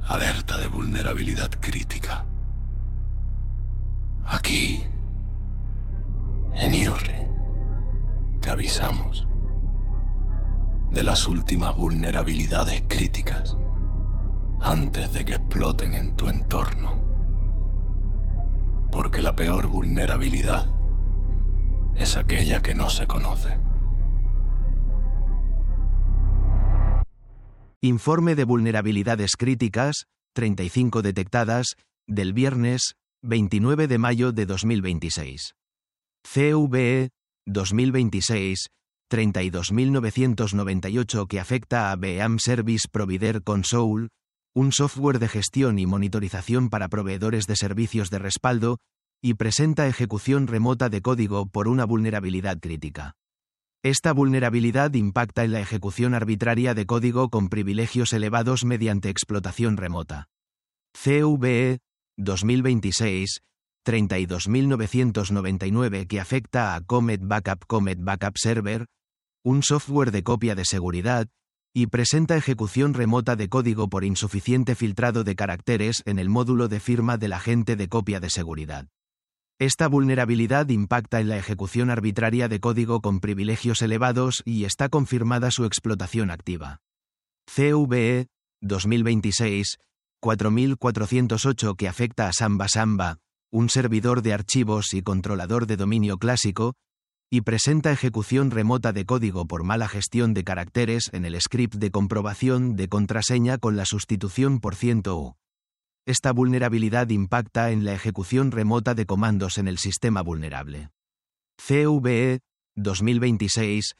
Alerta de vulnerabilidad crítica. Aquí, en IRRI, te avisamos de las últimas vulnerabilidades críticas antes de que exploten en tu entorno. Porque la peor vulnerabilidad es aquella que no se conoce. Informe de vulnerabilidades críticas, 35 detectadas, del viernes 29 de mayo de 2026. CVE 2026 32998 que afecta a BEAM Service Provider Console, un software de gestión y monitorización para proveedores de servicios de respaldo, y presenta ejecución remota de código por una vulnerabilidad crítica. Esta vulnerabilidad impacta en la ejecución arbitraria de código con privilegios elevados mediante explotación remota. CVE 2026 32999 que afecta a Comet Backup Server, un software de copia de seguridad, y presenta ejecución remota de código por insuficiente filtrado de caracteres en el módulo de firma del agente de copia de seguridad. Esta vulnerabilidad impacta en la ejecución arbitraria de código con privilegios elevados y está confirmada su explotación activa. CVE 2026 4408 que afecta a Samba, un servidor de archivos y controlador de dominio clásico, y presenta ejecución remota de código por mala gestión de caracteres en el script de comprobación de contraseña con la sustitución por %U. Esta vulnerabilidad impacta en la ejecución remota de comandos en el sistema vulnerable. CVE 2026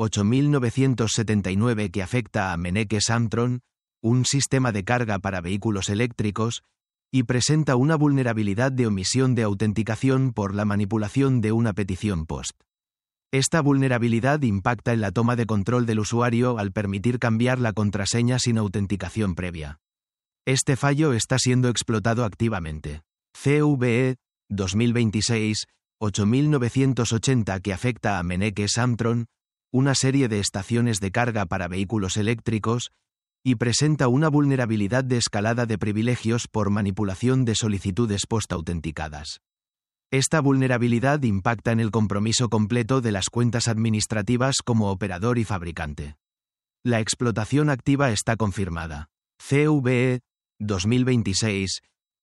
8979 que afecta a Menneke Samtron, un sistema de carga para vehículos eléctricos, y presenta una vulnerabilidad de omisión de autenticación por la manipulación de una petición POST. Esta vulnerabilidad impacta en la toma de control del usuario al permitir cambiar la contraseña sin autenticación previa. Este fallo está siendo explotado activamente. CVE 2026 8980 que afecta a Menneke Samtron, una serie de estaciones de carga para vehículos eléctricos, y presenta una vulnerabilidad de escalada de privilegios por manipulación de solicitudes post-autenticadas. Esta vulnerabilidad impacta en el compromiso completo de las cuentas administrativas como operador y fabricante. La explotación activa está confirmada. CVE 2026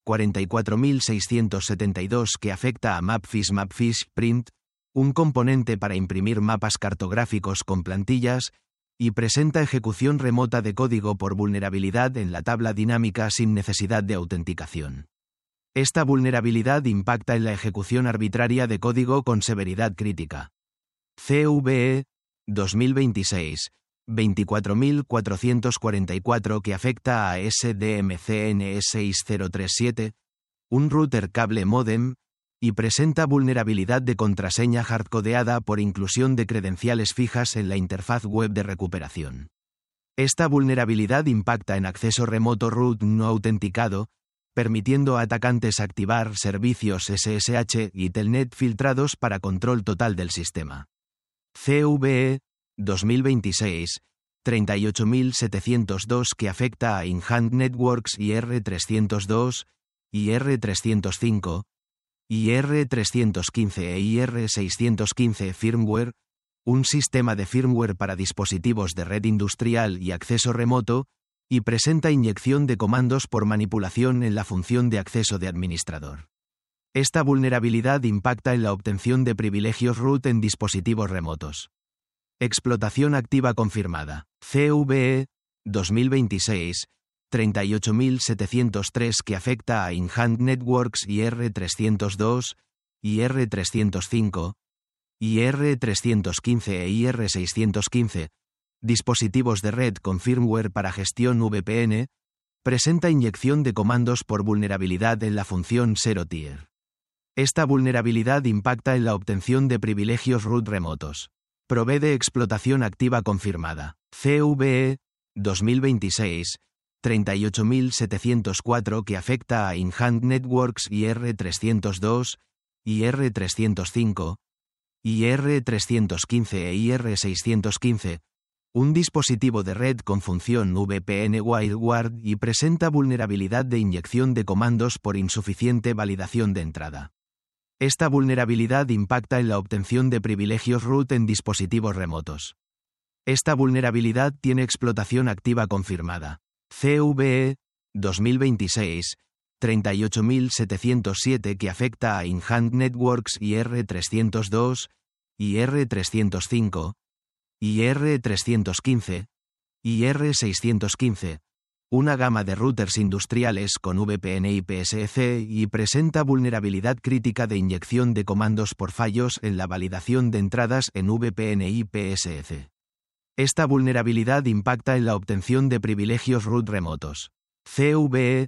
44672 que afecta a Mapfish Print, un componente para imprimir mapas cartográficos con plantillas, y presenta ejecución remota de código por vulnerabilidad en la tabla dinámica sin necesidad de autenticación. Esta vulnerabilidad impacta en la ejecución arbitraria de código con severidad crítica. CVE 2026 24444 que afecta a SDMCN6037, un router cable modem, y presenta vulnerabilidad de contraseña hardcodeada por inclusión de credenciales fijas en la interfaz web de recuperación. Esta vulnerabilidad impacta en acceso remoto root no autenticado, permitiendo a atacantes activar servicios SSH y Telnet filtrados para control total del sistema. CVE 2026 38702 que afecta a InHand Networks IR302, IR305, IR315 e IR615 firmware, un sistema de firmware para dispositivos de red industrial y acceso remoto, y presenta inyección de comandos por manipulación en la función de acceso de administrador. Esta vulnerabilidad impacta en la obtención de privilegios root en dispositivos remotos. Explotación activa confirmada. CVE 2026 38703 que afecta a InHand Networks IR302, IR305, IR315 e IR615, dispositivos de red con firmware para gestión VPN, presenta inyección de comandos por vulnerabilidad en la función Zero Tier. Esta vulnerabilidad impacta en la obtención de privilegios root remotos. Provee de explotación activa confirmada. CVE 2026 38704 que afecta a InHand Networks IR302, IR305, IR315 e IR615, un dispositivo de red con función VPN WireGuard y presenta vulnerabilidad de inyección de comandos por insuficiente validación de entrada. Esta vulnerabilidad impacta en la obtención de privilegios root en dispositivos remotos. Esta vulnerabilidad tiene explotación activa confirmada. CVE 2026-38707 que afecta a InHand Networks IR302, IR305, IR315, IR615, una gama de routers industriales con VPN IPSC y presenta vulnerabilidad crítica de inyección de comandos por fallos en la validación de entradas en VPN IPSC. Esta vulnerabilidad impacta en la obtención de privilegios root remotos. CVE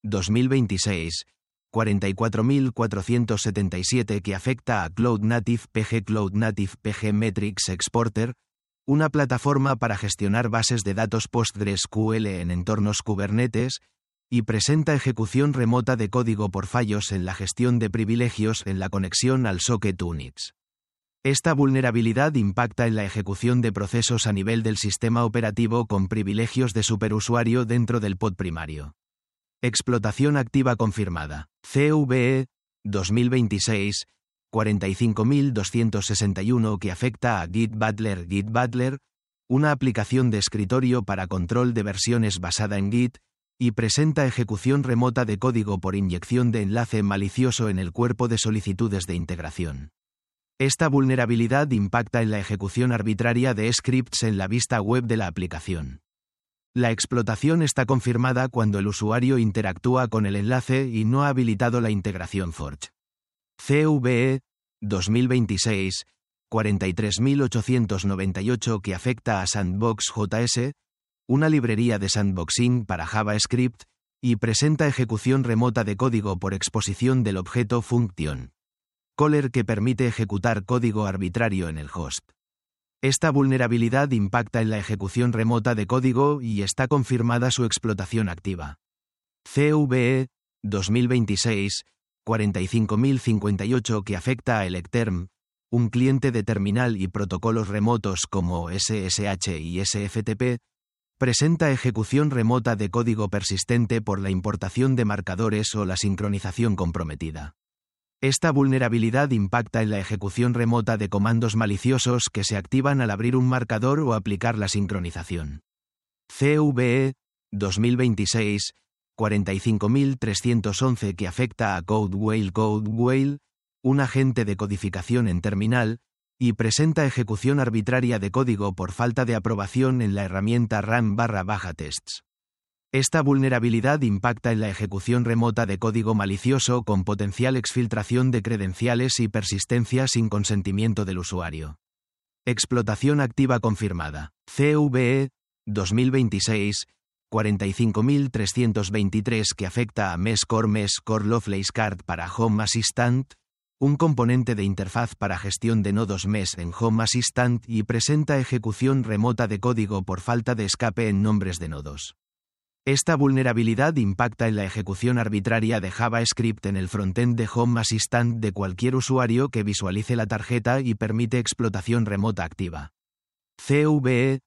2026-44477 que afecta a Cloud Native PG Metrics Exporter, una plataforma para gestionar bases de datos PostgreSQL en entornos Kubernetes, y presenta ejecución remota de código por fallos en la gestión de privilegios en la conexión al socket Unix. Esta vulnerabilidad impacta en la ejecución de procesos a nivel del sistema operativo con privilegios de superusuario dentro del pod primario. Explotación activa confirmada. CVE 2026-45261 que afecta a Git Butler, una aplicación de escritorio para control de versiones basada en Git, y presenta ejecución remota de código por inyección de enlace malicioso en el cuerpo de solicitudes de integración. Esta vulnerabilidad impacta en la ejecución arbitraria de scripts en la vista web de la aplicación. La explotación está confirmada cuando el usuario interactúa con el enlace y no ha habilitado la integración Forge. CVE 2026-43898 que afecta a SandboxJS, una librería de sandboxing para JavaScript, y presenta ejecución remota de código por exposición del objeto function caller que permite ejecutar código arbitrario en el host. Esta vulnerabilidad impacta en la ejecución remota de código y está confirmada su explotación activa. CVE 2026-45058 que afecta a Electerm, un cliente de terminal y protocolos remotos como SSH y SFTP, presenta ejecución remota de código persistente por la importación de marcadores o la sincronización comprometida. Esta vulnerabilidad impacta en la ejecución remota de comandos maliciosos que se activan al abrir un marcador o aplicar la sincronización. CVE 2026-45311 que afecta a CodeWhale, un agente de codificación en terminal, y presenta ejecución arbitraria de código por falta de aprobación en la herramienta run/tests. Esta vulnerabilidad impacta en la ejecución remota de código malicioso con potencial exfiltración de credenciales y persistencia sin consentimiento del usuario. Explotación activa confirmada. CVE 2026-45323 que afecta a Meshcore Lovelace Card para Home Assistant, un componente de interfaz para gestión de nodos Mesh en Home Assistant y presenta ejecución remota de código por falta de escape en nombres de nodos. Esta vulnerabilidad impacta en la ejecución arbitraria de JavaScript en el frontend de Home Assistant de cualquier usuario que visualice la tarjeta y permite explotación remota activa. CVE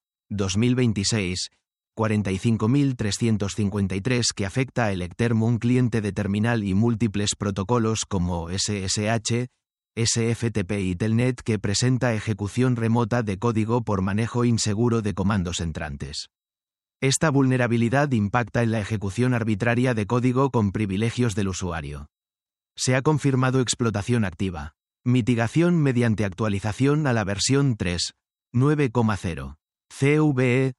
2026-45353 que afecta a Electerm, un cliente de terminal y múltiples protocolos como SSH, SFTP y Telnet que presenta ejecución remota de código por manejo inseguro de comandos entrantes. Esta vulnerabilidad impacta en la ejecución arbitraria de código con privilegios del usuario. Se ha confirmado explotación activa. Mitigación mediante actualización a la versión 3.9.0. CVE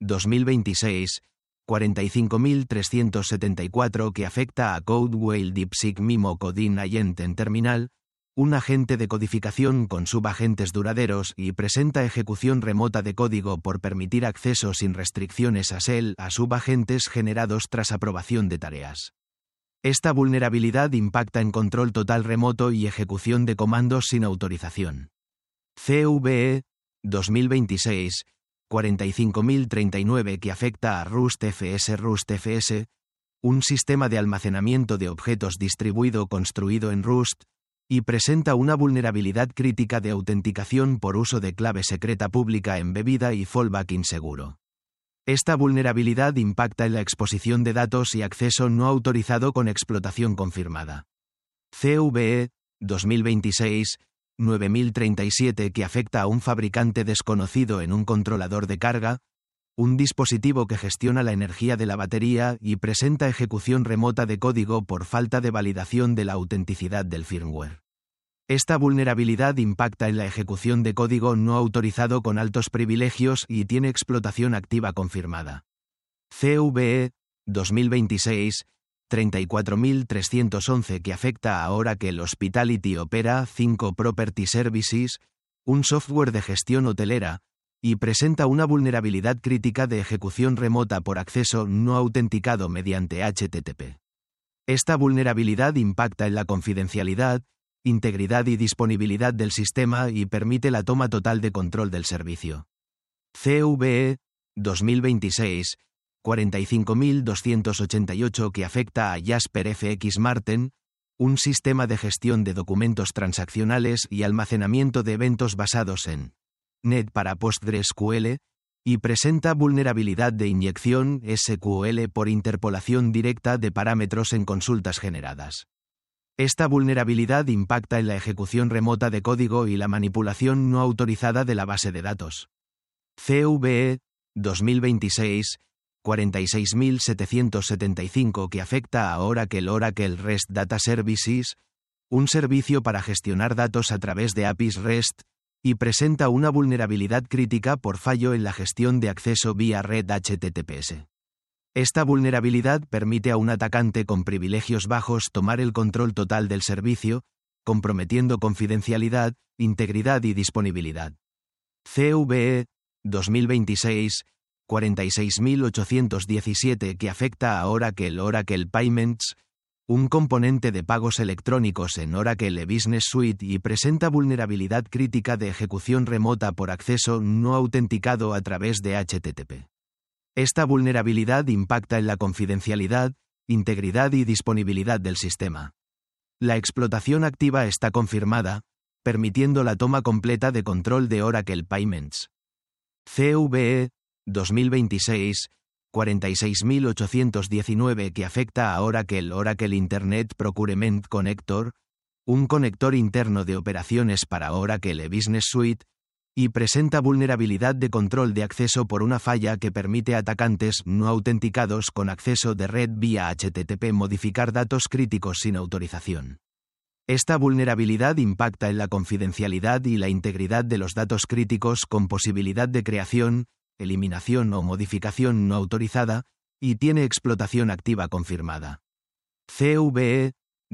2026-45374 que afecta a CodeWhale DeepSeek Mimo Coding Agent en terminal, un agente de codificación con subagentes duraderos y presenta ejecución remota de código por permitir acceso sin restricciones a shell a subagentes generados tras aprobación de tareas. Esta vulnerabilidad impacta en control total remoto y ejecución de comandos sin autorización. CVE 2026-45039 que afecta a RustFS, un sistema de almacenamiento de objetos distribuido construido en Rust, y presenta una vulnerabilidad crítica de autenticación por uso de clave secreta pública embebida y fallback inseguro. Esta vulnerabilidad impacta en la exposición de datos y acceso no autorizado con explotación confirmada. CVE 2026-9037 que afecta a un fabricante desconocido en un controlador de carga, un dispositivo que gestiona la energía de la batería y presenta ejecución remota de código por falta de validación de la autenticidad del firmware. Esta vulnerabilidad impacta en la ejecución de código no autorizado con altos privilegios y tiene explotación activa confirmada. CVE 2026-34311 que afecta a Oracle Hospitality Opera 5 Property Services, un software de gestión hotelera, y presenta una vulnerabilidad crítica de ejecución remota por acceso no autenticado mediante HTTP. Esta vulnerabilidad impacta en la confidencialidad, integridad y disponibilidad del sistema y permite la toma total de control del servicio. CVE 2026-45288 que afecta a Jasper FX Marten, un sistema de gestión de documentos transaccionales y almacenamiento de eventos basados en .NET para PostgreSQL, y presenta vulnerabilidad de inyección SQL por interpolación directa de parámetros en consultas generadas. Esta vulnerabilidad impacta en la ejecución remota de código y la manipulación no autorizada de la base de datos. CVE 2026-46775 que afecta a Oracle REST Data Services, un servicio para gestionar datos a través de APIs REST, y presenta una vulnerabilidad crítica por fallo en la gestión de acceso vía red HTTPS. Esta vulnerabilidad permite a un atacante con privilegios bajos tomar el control total del servicio, comprometiendo confidencialidad, integridad y disponibilidad. CVE 2026-46817 que afecta a Oracle Payments, un componente de pagos electrónicos en Oracle Business Suite y presenta vulnerabilidad crítica de ejecución remota por acceso no autenticado a través de HTTP. Esta vulnerabilidad impacta en la confidencialidad, integridad y disponibilidad del sistema. La explotación activa está confirmada, permitiendo la toma completa de control de Oracle Payments. CVE 2026-46819 que afecta a Oracle Internet Procurement Connector, un conector interno de operaciones para Oracle Business Suite, y presenta vulnerabilidad de control de acceso por una falla que permite a atacantes no autenticados con acceso de red vía HTTP modificar datos críticos sin autorización. Esta vulnerabilidad impacta en la confidencialidad y la integridad de los datos críticos con posibilidad de creación, eliminación o modificación no autorizada, y tiene explotación activa confirmada. CVE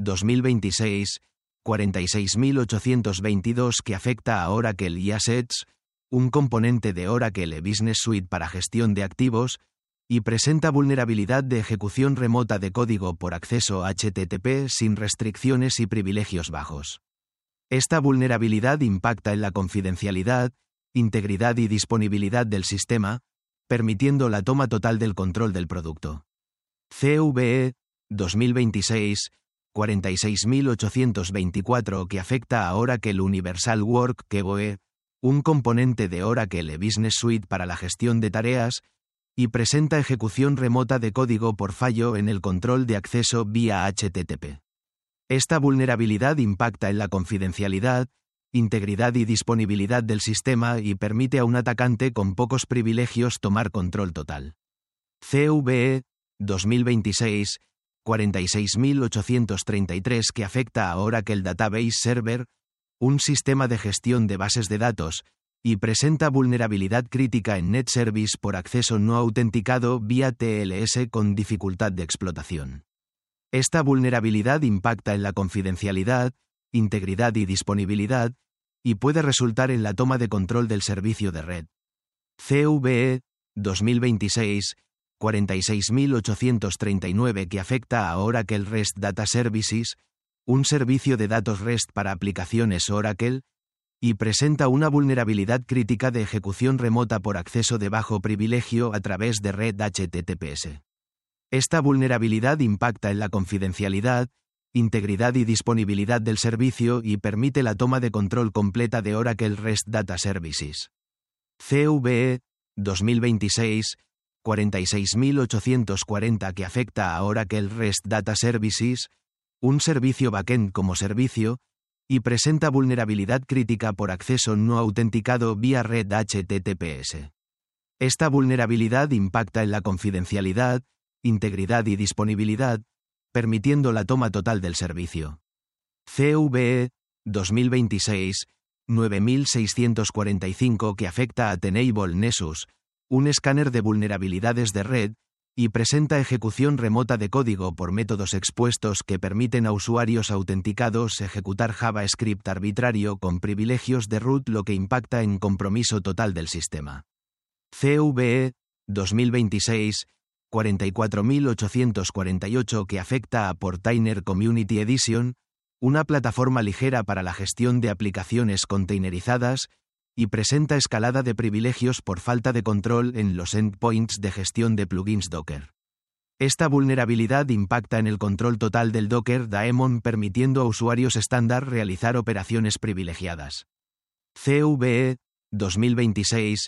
2026-46822 que afecta a Oracle eAssets, un componente de Oracle Business Suite para gestión de activos, y presenta vulnerabilidad de ejecución remota de código por acceso HTTP sin restricciones y privilegios bajos. Esta vulnerabilidad impacta en la confidencialidad, integridad y disponibilidad del sistema, permitiendo la toma total del control del producto. CVE 2026-46824 que afecta a Oracle Universal Work QoE, un componente de Oracle Business Suite para la gestión de tareas, y presenta ejecución remota de código por fallo en el control de acceso vía HTTP. Esta vulnerabilidad impacta en la confidencialidad, integridad y disponibilidad del sistema y permite a un atacante con pocos privilegios tomar control total. CVE 2026-46833 que afecta a Oracle Database Server, un sistema de gestión de bases de datos, y presenta vulnerabilidad crítica en NetService por acceso no autenticado vía TLS con dificultad de explotación. Esta vulnerabilidad impacta en la confidencialidad, integridad y disponibilidad, y puede resultar en la toma de control del servicio de red. CVE 2026-46839 que afecta a Oracle REST Data Services, un servicio de datos REST para aplicaciones Oracle, y presenta una vulnerabilidad crítica de ejecución remota por acceso de bajo privilegio a través de red HTTPS. Esta vulnerabilidad impacta en la confidencialidad, integridad y disponibilidad del servicio y permite la toma de control completa de Oracle REST Data Services. CVE 2026 46840 que afecta a Oracle REST Data Services, un servicio backend como servicio, y presenta vulnerabilidad crítica por acceso no autenticado vía red HTTPS. Esta vulnerabilidad impacta en la confidencialidad, integridad y disponibilidad, permitiendo la toma total del servicio. CVE 2026 9645 que afecta a Tenable Nessus, un escáner de vulnerabilidades de red, y presenta ejecución remota de código por métodos expuestos que permiten a usuarios autenticados ejecutar JavaScript arbitrario con privilegios de root, lo que impacta en compromiso total del sistema. CVE 2026 44848 que afecta a Portainer Community Edition, una plataforma ligera para la gestión de aplicaciones containerizadas, y presenta escalada de privilegios por falta de control en los endpoints de gestión de plugins Docker. Esta vulnerabilidad impacta en el control total del Docker Daemon, permitiendo a usuarios estándar realizar operaciones privilegiadas. CVE 2026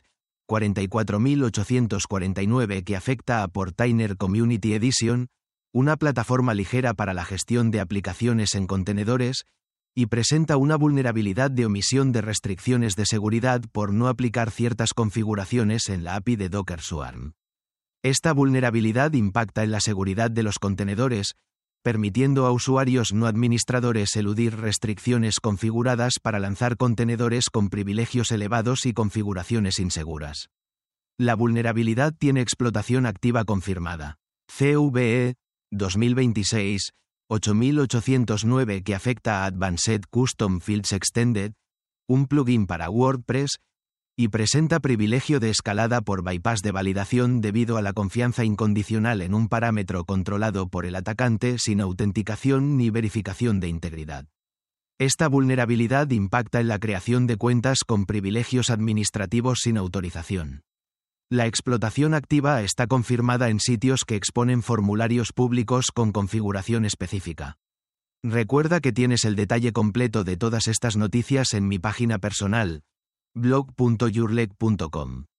44849 que afecta a Portainer Community Edition, una plataforma ligera para la gestión de aplicaciones en contenedores, y presenta una vulnerabilidad de omisión de restricciones de seguridad por no aplicar ciertas configuraciones en la API de Docker Swarm. Esta vulnerabilidad impacta en la seguridad de los contenedores, permitiendo a usuarios no administradores eludir restricciones configuradas para lanzar contenedores con privilegios elevados y configuraciones inseguras. La vulnerabilidad tiene explotación activa confirmada. CVE 2026 8809 que afecta a Advanced Custom Fields Extended, un plugin para WordPress, y presenta privilegio de escalada por bypass de validación debido a la confianza incondicional en un parámetro controlado por el atacante sin autenticación ni verificación de integridad. Esta vulnerabilidad impacta en la creación de cuentas con privilegios administrativos sin autorización. La explotación activa está confirmada en sitios que exponen formularios públicos con configuración específica. Recuerda que tienes el detalle completo de todas estas noticias en mi página personal, blog.yourleg.com.